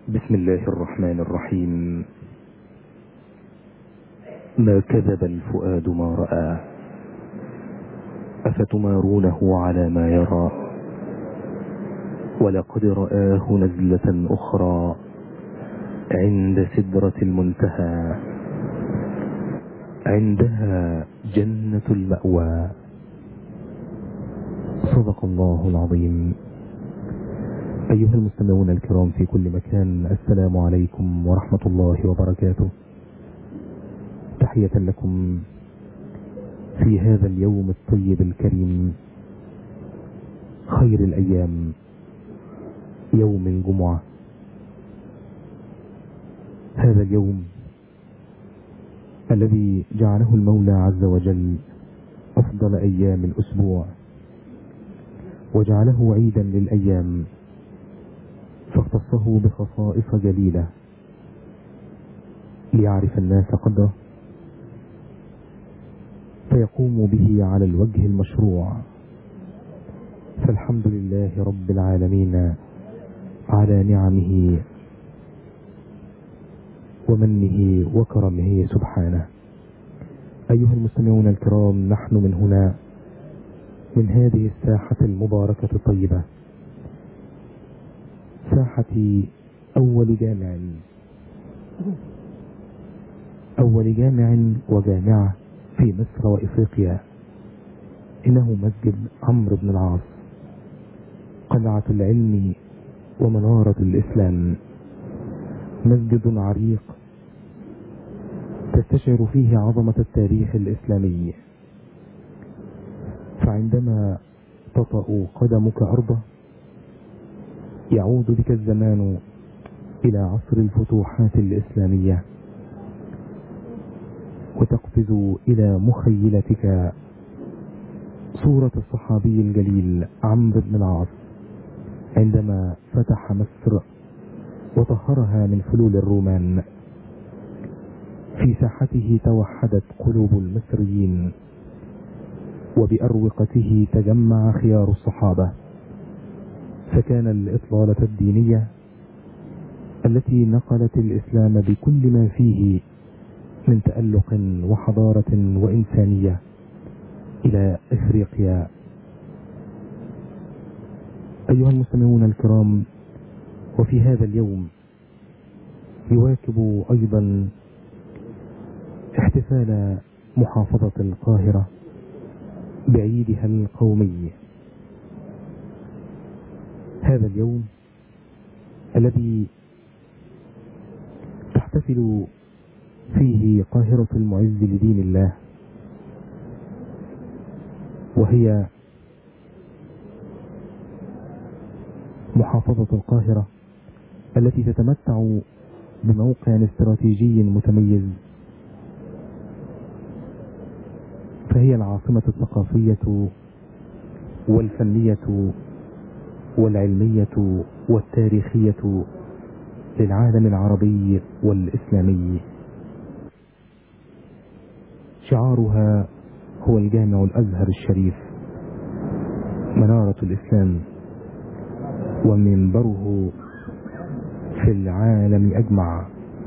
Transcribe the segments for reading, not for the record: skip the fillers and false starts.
بسم الله الرحمن الرحيم. ما كذب الفؤاد ما رأى، أفتمارونه على ما يرى، ولقد رآه نزلة أخرى عند سدرة المنتهى، عندها جنة المأوى. صدق الله العظيم. أيها المستمعون الكرام في كل مكان، السلام عليكم ورحمة الله وبركاته. تحية لكم في هذا اليوم الطيب الكريم، خير الأيام، يوم الجمعة. هذا اليوم الذي جعله المولى عز وجل أفضل أيام الأسبوع، وجعله عيدا للأيام، فاختصه بخصائص جليلة ليعرف الناس قدره، فيقوم به على الوجه المشروع. فالحمد لله رب العالمين على نعمه ومنه وكرمه سبحانه. أيها المستمعون الكرام، نحن من هنا، من هذه الساحة المباركة الطيبة، ساحة أول جامع وجامعة في مصر وإفريقيا، إنه مسجد عمرو بن العاص، قلعة العلم ومنارة الإسلام. مسجد عريق تستشعر فيه عظمة التاريخ الإسلامي، فعندما تطأ قدمك أرضه يعود بك الزمان إلى عصر الفتوحات الإسلامية، وتقفز إلى مخيلتك صورة الصحابي الجليل عمرو بن العاص عندما فتح مصر وطهرها من فلول الرومان. في ساحته توحدت قلوب المصريين، وبأروقته تجمع خيار الصحابة، فكان الإطلالة الدينية التي نقلت الإسلام بكل ما فيه من تألق وحضارة وإنسانية إلى إفريقيا. أيها المستمعون الكرام، وفي هذا اليوم يواكب أيضا احتفال محافظة القاهرة بعيدها القومي. هذا اليوم الذي تحتفل فيه قاهرة المعز لدين الله، وهي محافظة القاهرة التي تتمتع بموقع استراتيجي متميز، فهي العاصمة الثقافية والفنية والعلمية والتاريخية للعالم العربي والإسلامي. شعارها هو الجامع الأزهر الشريف، منارة الإسلام، ومنبره في العالم أجمع.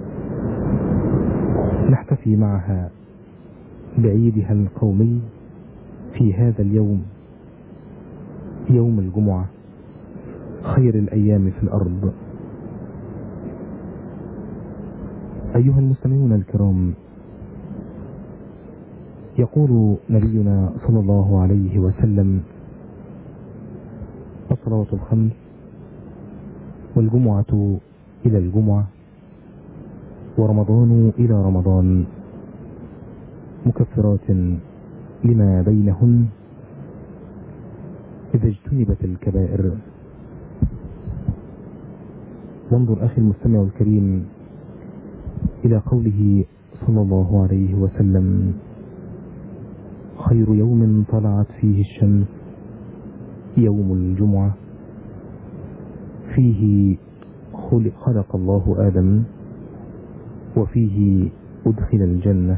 نحتفي معها بعيدها القومي في هذا اليوم، يوم الجمعة، خير الأيام في الأرض. أيها المستمعون الكرام، يقول نبينا صلى الله عليه وسلم: الصلوات الخمس والجمعة إلى الجمعة ورمضان إلى رمضان مكفرات لما بينهن إذا اجتنبت الكبائر. وانظر أخي المستمع الكريم إلى قوله صلى الله عليه وسلم: خير يوم طلعت فيه الشمس يوم الجمعة، فيه خلق الله آدم، وفيه أدخل الجنة،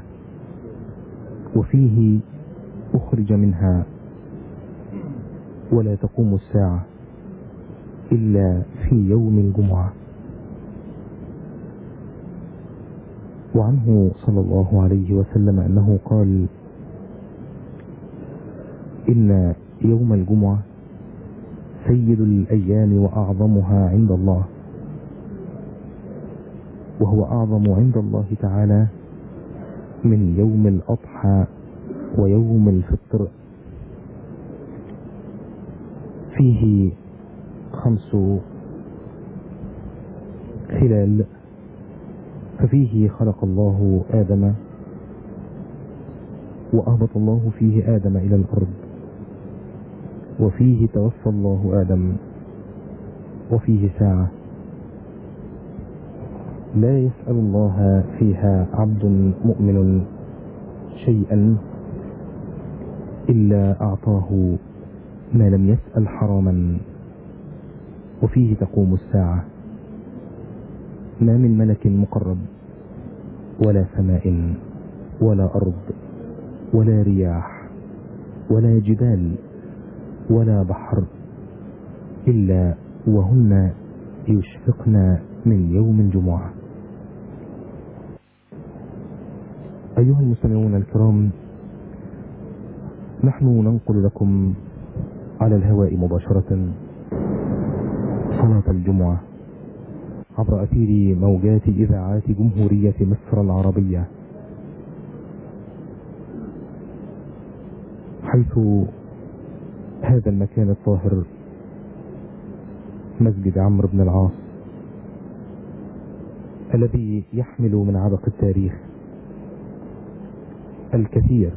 وفيه أخرج منها، ولا تقوم الساعة إلا في يوم الجمعة. وعنه صلى الله عليه وسلم أنه قال: إن يوم الجمعة سيد الأيام وأعظمها عند الله، وهو أعظم عند الله تعالى من يوم الأضحى ويوم الفطر. فيه 5 خلال، ففيه خلق الله آدم وأهبط الله فيه آدم إلى الأرض، وفيه توفى الله آدم، وفيه ساعة لا يسأل الله فيها عبد مؤمن شيئا إلا أعطاه ما لم يسأل حراما، وفيه تقوم الساعة. ما من ملك مقرب ولا سماء ولا أرض ولا رياح ولا جبال ولا بحر إلا وهن يشفقن من يوم الجمعة. أيها المستمعون الكرام، نحن ننقل لكم على الهواء مباشرة صلاة الجمعة عبر أثير موجات إذاعات جمهورية مصر العربية، حيث هذا المكان الطاهر مسجد عمرو بن العاص الذي يحمل من عبق التاريخ الكثير،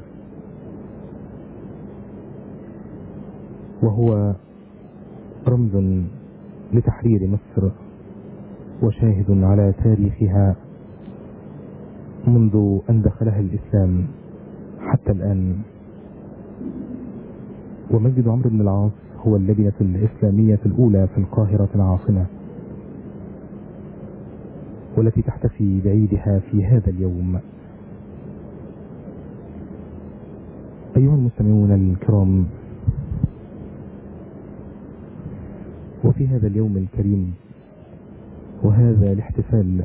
وهو رمز لتحرير مصر وشاهد على تاريخها منذ أن دخلها الإسلام حتى الآن. ومسجد عمرو بن العاص هو اللبنة الإسلامية الأولى في القاهرة العاصمة، والتي تحتفي بعيدها في هذا اليوم. أيها المستمعون الكرام، وفي هذا اليوم الكريم وهذا الاحتفال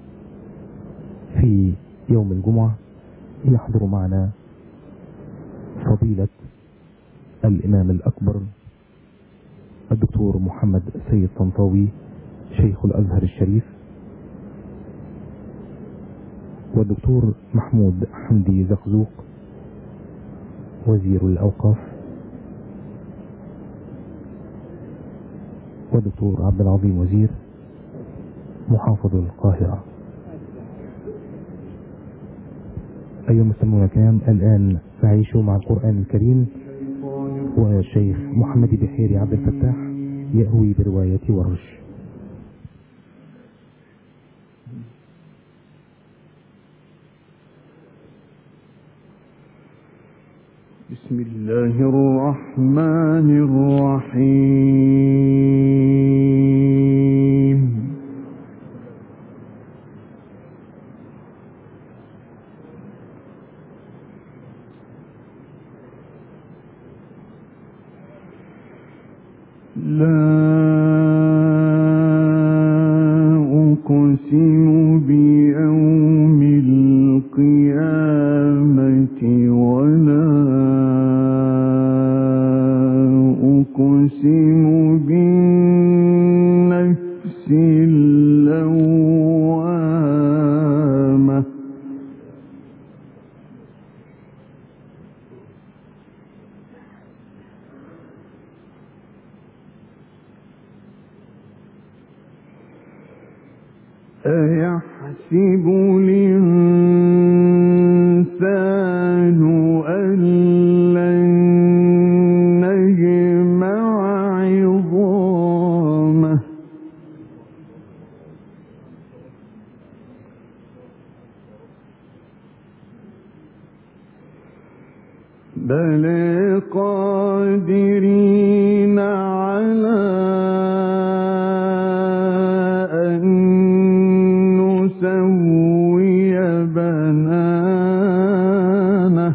في يوم الجمعة يحضر معنا فضيلة الإمام الأكبر الدكتور محمد سيد طنطاوي شيخ الأزهر الشريف، والدكتور محمود حمدي زقزوق وزير الأوقاف، والدكتور عبد العظيم وزير محافظ القاهرة. أيها المستمعون الكرام، الآن نعيش مع القرآن الكريم والشيخ محمد بحيري عبد الفتاح يأوي برواية ورش. بسم الله الرحمن الرحيم. لا أقسم بيوم القيامة ولا أقسم بالنفس اللوامة. أيحسب الإنسان أن لن نجمع عظامه. بلى قادرين على أن نسوي بنانه.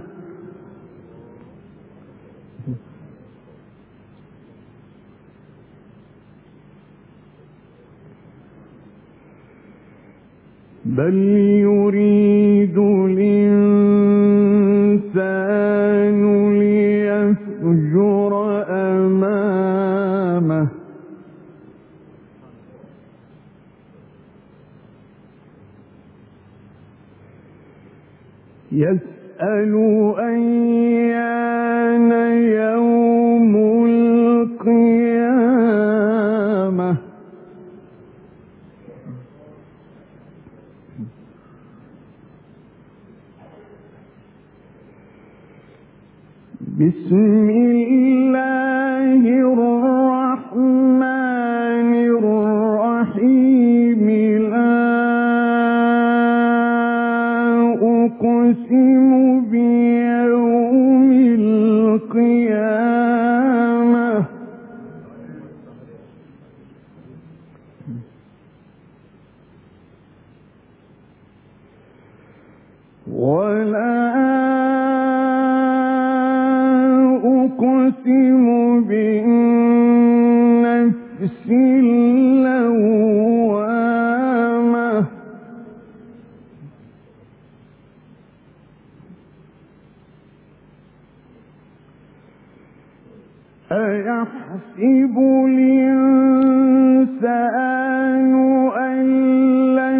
بل يريد الإنسان ليفجر أمامه يسأل أيان يوم القيامة بسم الله الرحمن الرحيم لا أقسم بيوم القيامة ولا أقسم بالنفس اللوامة أيحسب الإنسان أن لن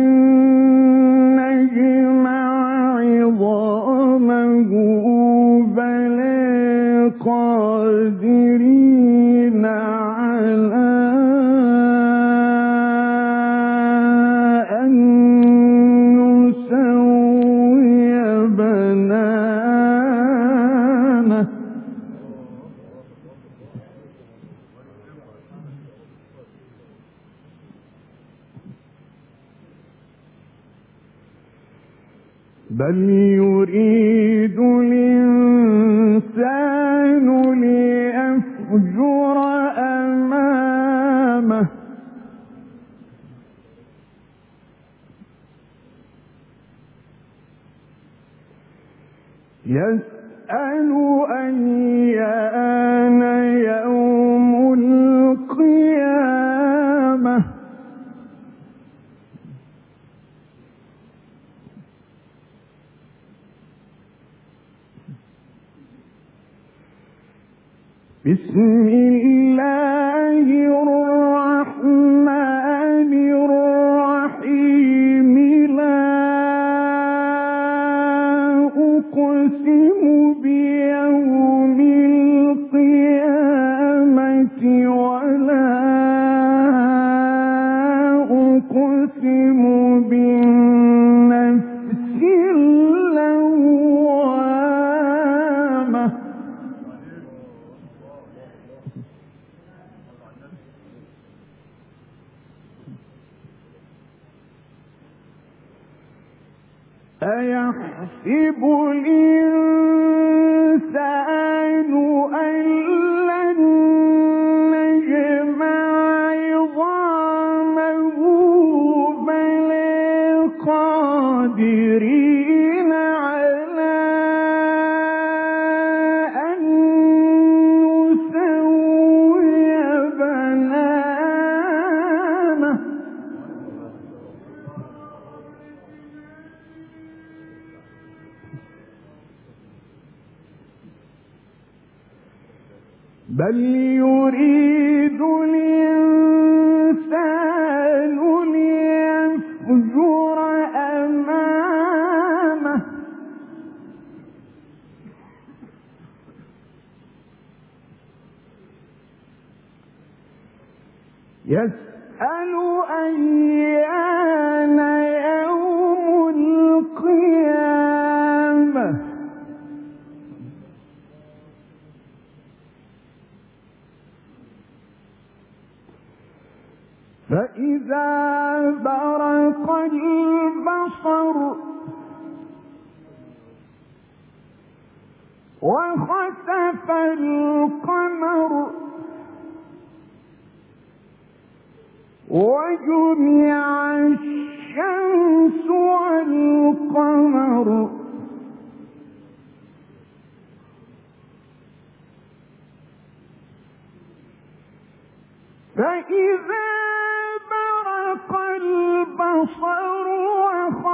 نجمع عظامه بلى قادرين على أن نسوي بنانه بل يريد الإنسان ليفجر أمامه يسأل أيان يوم القيامة بسم الله الرحمن الرحيم لا أقسم بيوم القيامة ولا أقسم بالنفس اللوامة أيحسب الإنسان أن لن نجمع عظامه بلى قادرين على أن نسوي بنانه بل يريد الإنسان ليفجر أمامه يسأل أيان يوم القيامة فإذا برق البصر وخسف القمر وجمع الشمس والقمر فإذا برق البصر وخسف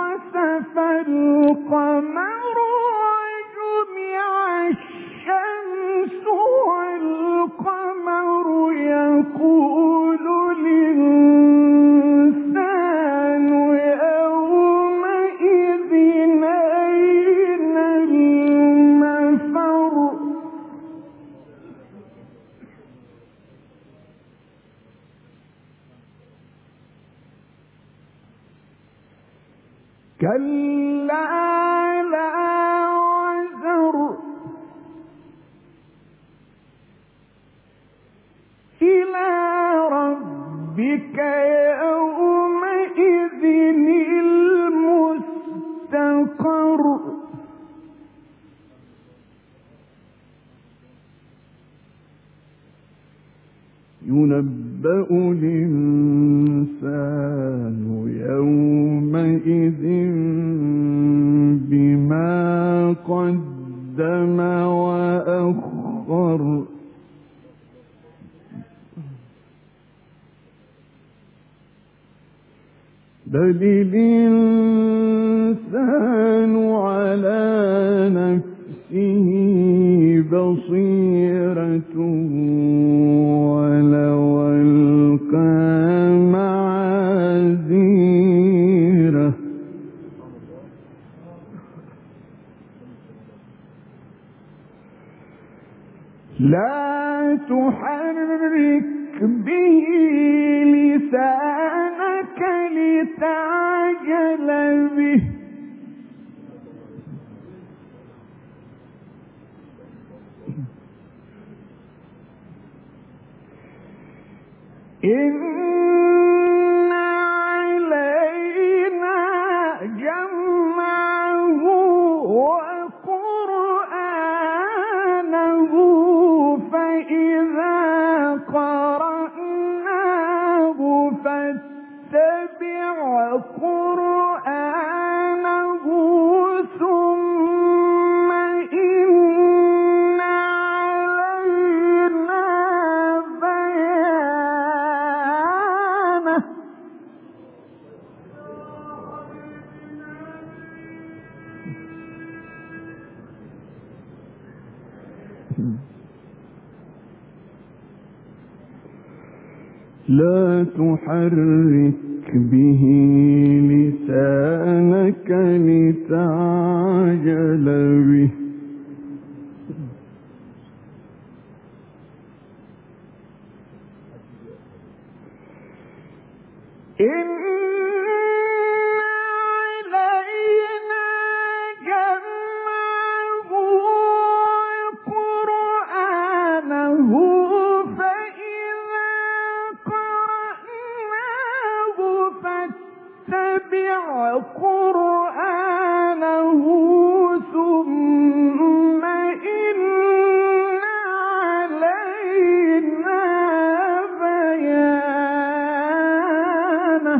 القمر وجمع الشمس والقمر يقول الإنسان يومئذ أين المفر كلا لا وزر إلى ربك يومئذ المستقر ينبأ الإنسان يومئذ بما قدم وأخر بل الإنسان على نفسه بصيرة ولو ألقى معاذيره لا تحرك به لسانك لتعجل به إن علينا جمعه وقرآنه فإذا قرأناه فاتبع قرآنه ثم إن علينا بيانه لا تحرك به لسانك لتعجل به إن علينا جمعه وقرآنه فإذا قرأناه فاتبع قرآنه ثم إن علينا بيانه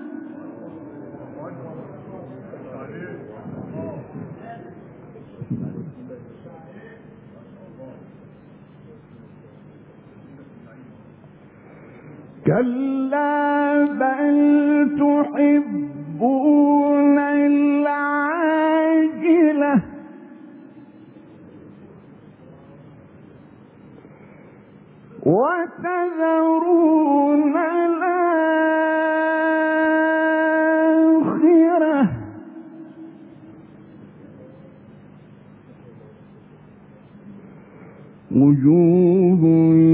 كلا بل تحبون العاجلة وتذرون الآخرة وجوه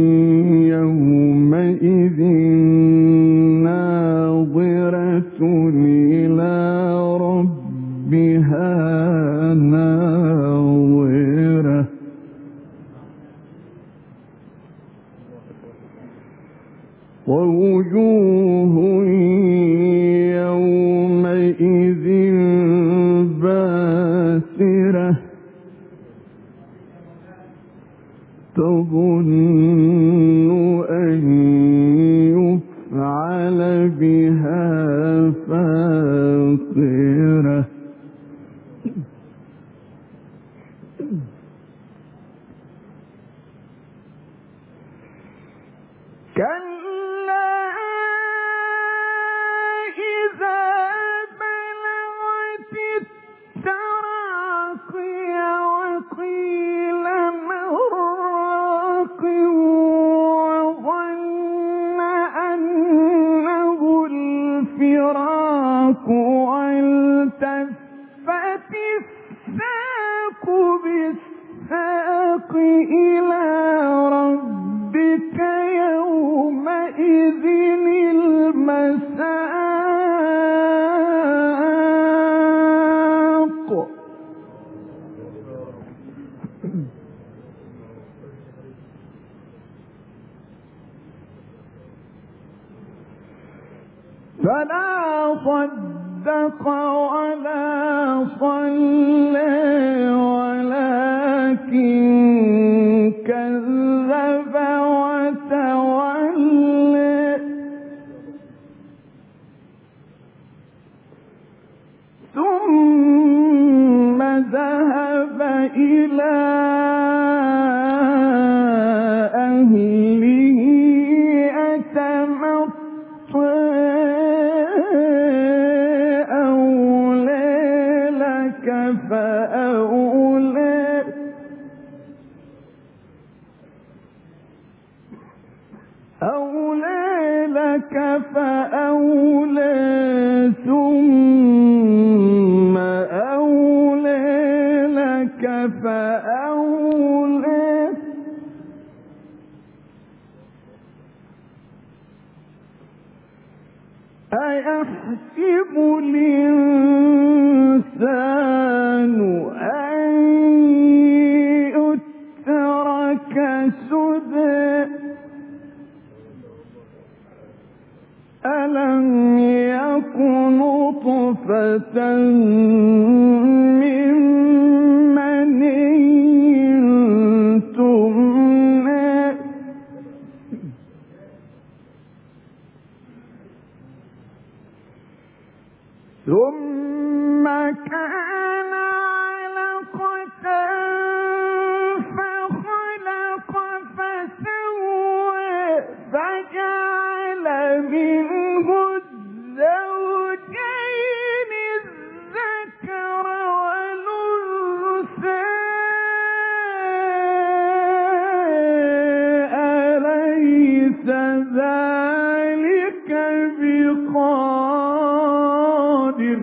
يومئذ ناظرة إلى ربها ناظرة ووجوه يومئذ باسرة تظن أن يفعل بها فاقرة كلا إذا بلغت التراقي الساق والتفت الساق بالساق إلى ربك يومئذ المساق فلا صدق ولا صلى ولكن كذب وتولى ثم ذهب إلى أهله يتمطى أولى لك فأولى ثم أولى لك فأولى أيحسب الإنسان أن يترك سدى ألم يكن نطفة من مني تمنى ثم كان علقة فخلق فسوى فجعل منه الزوجين الذكر والأنثى أليس ذلك بقادر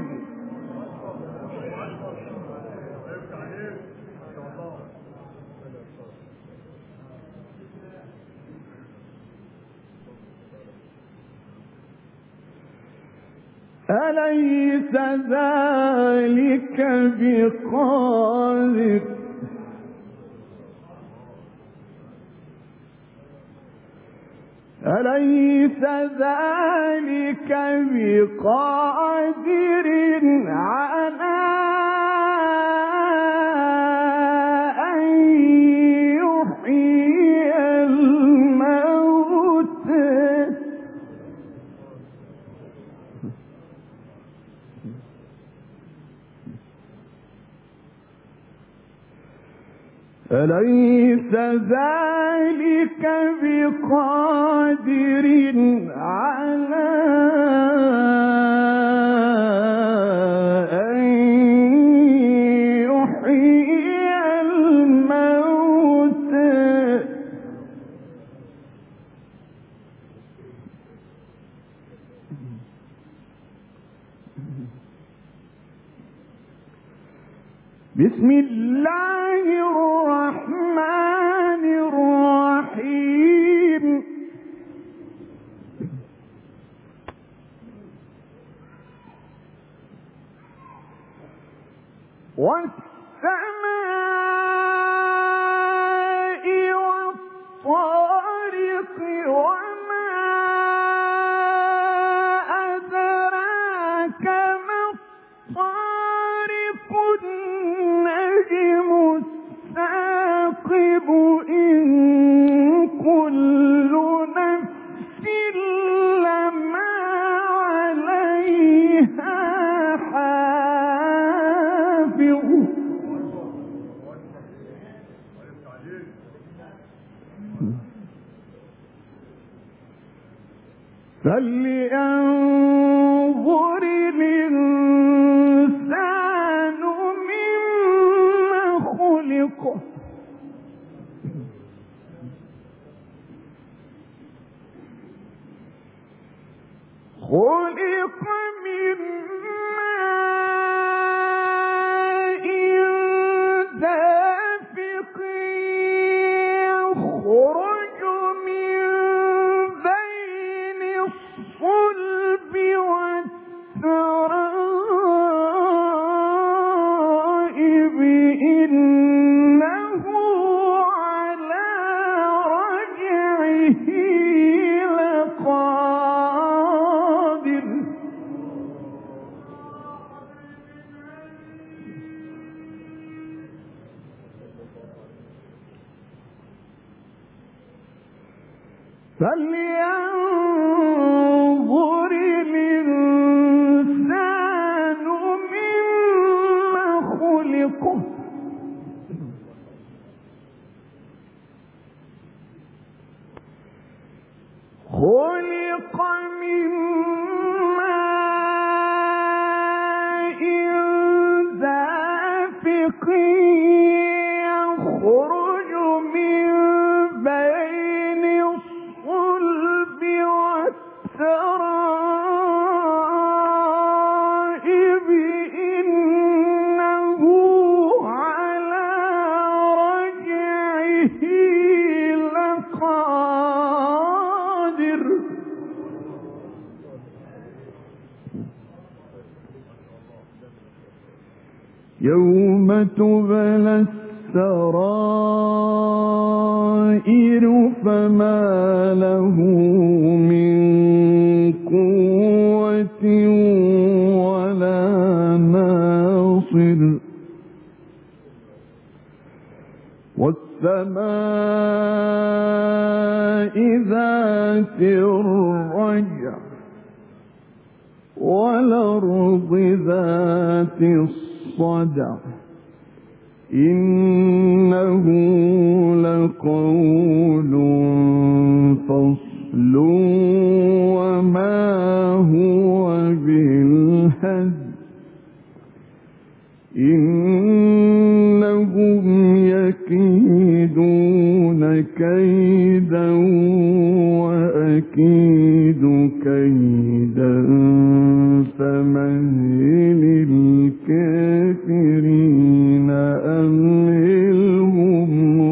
أليس ذلك بقادر أليس ذلك بقادر على أن يحيي الموتى أليس ذلك بقادر على أن يحيي الموتى بسم الله الرحمن الرحيم والسماء والطارق وما أدراك ما الطارق النجم الثاقب إن كل نفس لما عليها حافظ فلينظر الإنسان مما خلق خلق من فلينظر الإنسان مما خلق خلق من ماء دافق يخرج من بين الصلب والترائب إنه على رجعه لقادر يوم تبلى السرائر فما له من قوة ولا ناصر والسماء ذات الرجع والأرض ذات الصدع إنه لقول فصل وما هو بالهزل إنهم يكيدون كيدا وأكيد كيدا فمهل الكافرين أمهلهم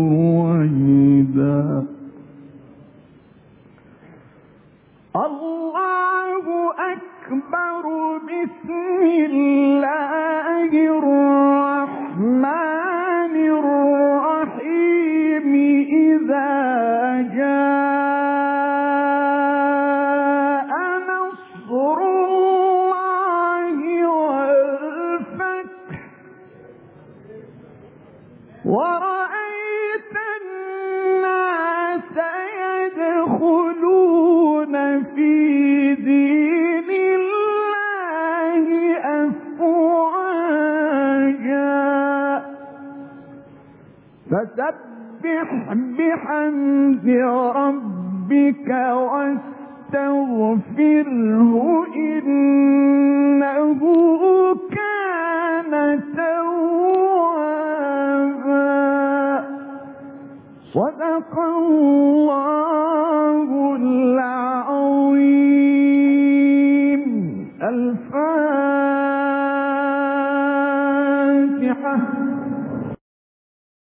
رويدا الله أكبر بسم الله الرحمن الرحيم إذا جاء نصر الله والفتح ورأيت الناس يدخلون في دين الله أفواجا فسبح بحمد ربك واستغفره إنه كان توابا صدق الله العظيم الفاتحة